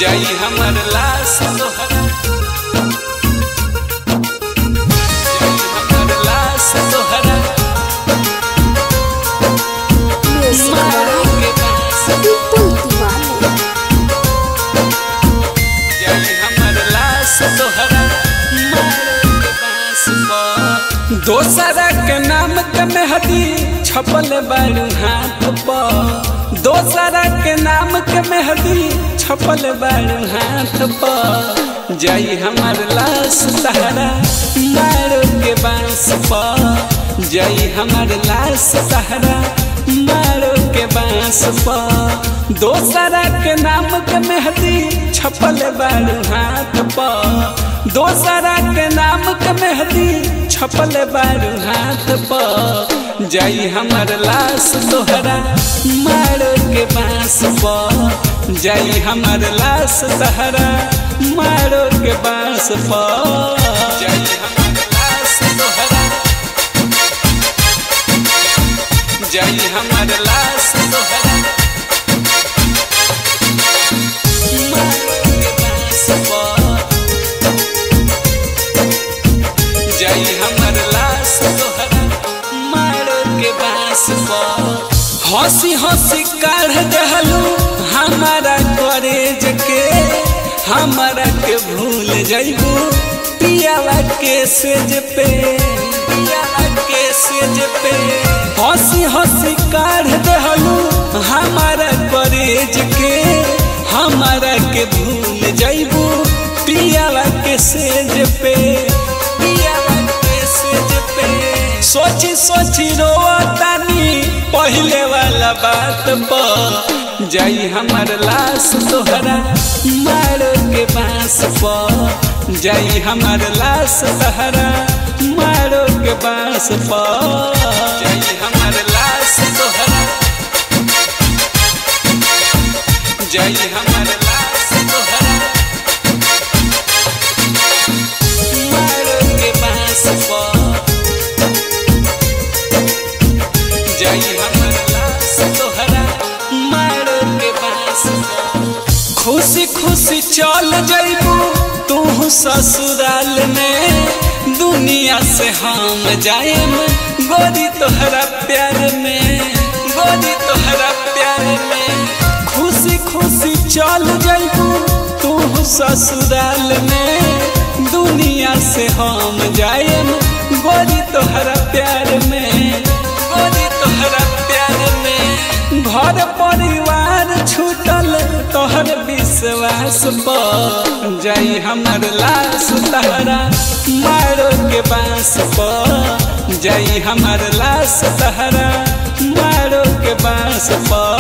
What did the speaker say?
जाई हमर लाश तोहरा, जाई हमर लाश तोहरा, मारो के पास जाई हमर लाश तोहरा, मारो के पास दोसरा के नाम के मेहदी छपल बारू हाथ पर, दोसरा के नाम के मेहदी छपल बारू हाथ पर, जाई हमर लाश तहरा मारो के बांस पर, जाई हमर लाश तहरा मारो के बांस पर, दोसरा के नाम के मेहदी छपल बारू हाथ पर, दोसरा के नाम के मेहदी छपल बारू हाथ पर, जाई हमर लाश तोहरा मारो के बांस पर, जाई हमर लाश तहरा मारो के बांस पर, जाई हमर लाश तोहरा, जाई हमर लाश तोहरा, मारो के बांस पर, जाई हमर लाश तोहरा मारो के बांस पर, हंसी हंसी काढ़ दहलू हमारा कॉलेज के, हमारा के भूल जाइबू पियावा के सेज पे, पियावा के सेज पे, हंसी हंसी काढ़ दहलू हमारा कॉलेज के, हमारा के भूल जाइबू पियावा के सेज पे, पियावा के सेज पे, सोची सोची रोतानी पहले वाला बात पर, जाई हमर लाश तोहरा मारो के बांस पर, जाई हमर लाश तहरा मारो के बांस पर, जाई हमर लाश तोहरा, जाई हमर लाश तोहरा मारो के बांस पर, जाई हमर लाश तोहरा मारो के बांस पर, खुशी खुशी चल जाइबू तू ससुराल में, दुनिया से हम जाएम गोरी तोहरा प्यार में, गोरी तोहरा प्यार में, खुशी खुशी चल जाइबू तू ससुराल में, दुनिया से हम जाएम गोरी तोहरा प्यार में, गोरी तोहरा प्यार में, घर परिवार छूटल तोहर विश्वास पर, जाई हमर लाश तहरा मारो के बांस पर, जाई हमर लाश तहरा मारो के बांस पर।